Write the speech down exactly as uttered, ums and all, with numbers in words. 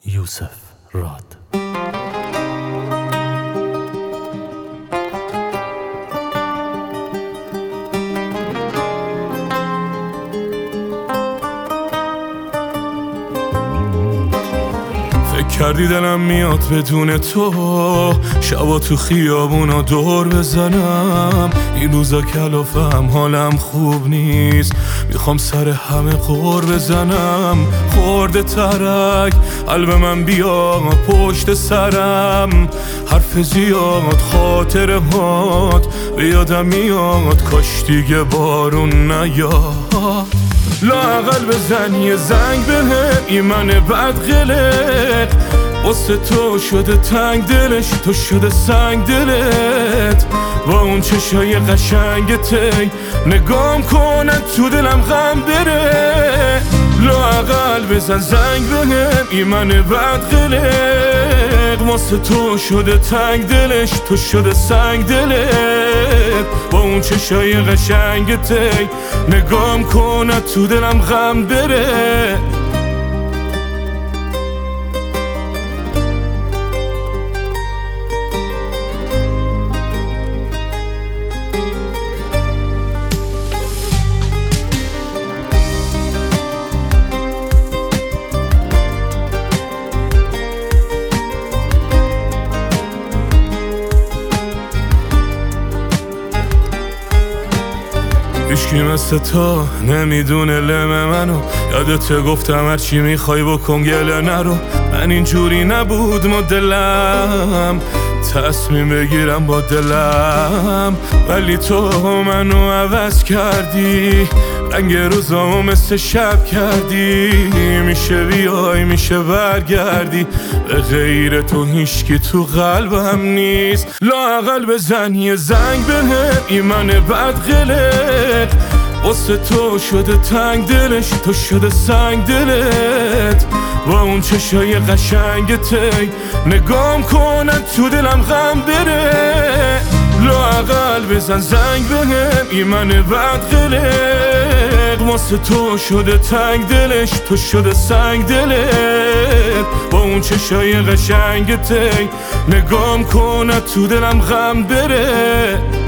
یوسف راد. فکر کردی دلم میاد بدون تو، شبا تو خیابونا دور بزنم. این روزا کلافم حالم خوب نیست، میخوام سر همه غور بزنم. خورده ترک قلب من بیا پشت سرم، حرف زیاد خاطرهات به یادم میاد، کاش دیگه بارون نیاد. لااقل بزن یه زنگ بهم، ایمن بدقلق واسه تو شده تنگ دلش، تو شده سنگ دلت با اون چشای قشنگت. نگام کنن تو دلم غم بره، لااقل بزن زنگ بهم، ایمن بدقلق واسه تو شده تنگ دلش، تو شده سنگ دلت با اون چشای قشنگت. نگام کنن تو دلم غم بره. هیچکی مثل تو نمیدونه لم منو، یادت گفتم هرچی میخوای بکن گله نرو. من اینجوری نبود مدلم، تصمیم بگیرم با دلم، ولی تو منو عوض کردی، رنگ روزامو مثل شب کردی. میشه بیای میشه برگردی، به غیر تو هیچکی تو قلبم نیست. لااقل بزن یه زنگ بهم، ایمن بدقلق واسه تو شده تنگ دلش، تو شده سنگ دلت با اون چشای قشنگت. نگام کنن تو دلم غم بره، لااقل بزن زنگ بهم، ایمن بدقلق واسه تو شده تنگ دلش، تو شده سنگ دلت با اون چشای قشنگت. نگام کنن تو دلم غم بره.